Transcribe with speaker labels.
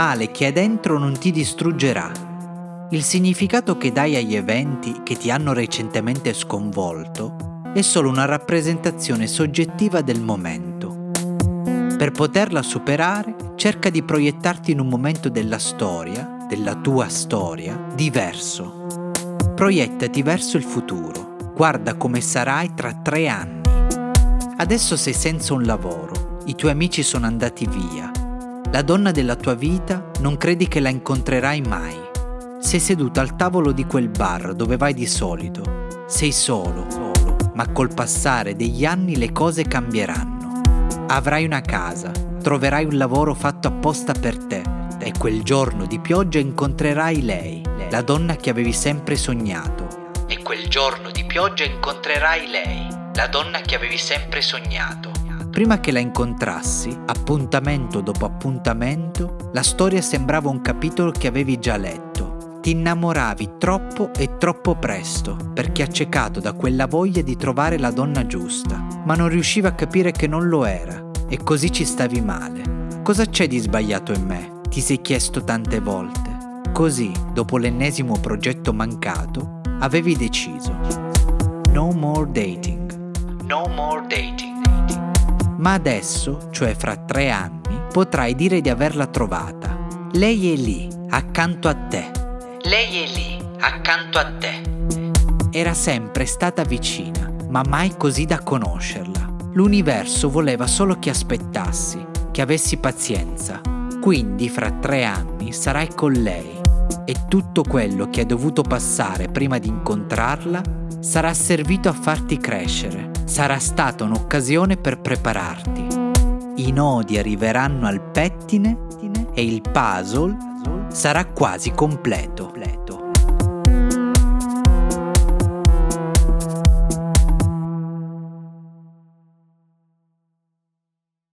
Speaker 1: male che hai dentro non ti distruggerà. Il significato che dai agli eventi che ti hanno recentemente sconvolto è solo una rappresentazione soggettiva del momento. Per poterla superare, cerca di proiettarti in un momento della storia, della tua storia, diverso. Proiettati verso il futuro. Guarda come sarai tra 3 anni. Adesso sei senza un lavoro, i tuoi amici sono andati via. La donna della tua vita non credi che la incontrerai mai. Sei seduto al tavolo di quel bar dove vai di solito. Sei solo, ma col passare degli anni le cose cambieranno. Avrai una casa, troverai un lavoro fatto apposta per te e quel giorno di pioggia incontrerai lei, la donna che avevi sempre sognato. E quel giorno di pioggia incontrerai lei, la donna che avevi sempre sognato. Prima che la incontrassi, appuntamento dopo appuntamento, la storia sembrava un capitolo che avevi già letto. Ti innamoravi troppo e troppo presto, perché accecato da quella voglia di trovare la donna giusta, ma non riuscivi a capire che non lo era, e così ci stavi male. Cosa c'è di sbagliato in me? Ti sei chiesto tante volte. Così, dopo l'ennesimo progetto mancato, avevi deciso. No more dating. No more dating. Ma adesso, cioè fra 3 anni, potrai dire di averla trovata. Lei è lì, accanto a te. Lei è lì, accanto a te. Era sempre stata vicina, ma mai così da conoscerla. L'universo voleva solo che aspettassi, che avessi pazienza. Quindi fra 3 anni sarai con lei. E tutto quello che hai dovuto passare prima di incontrarla sarà servito a farti crescere. Sarà stata un'occasione per prepararti. I nodi arriveranno al pettine e il puzzle sarà quasi completo.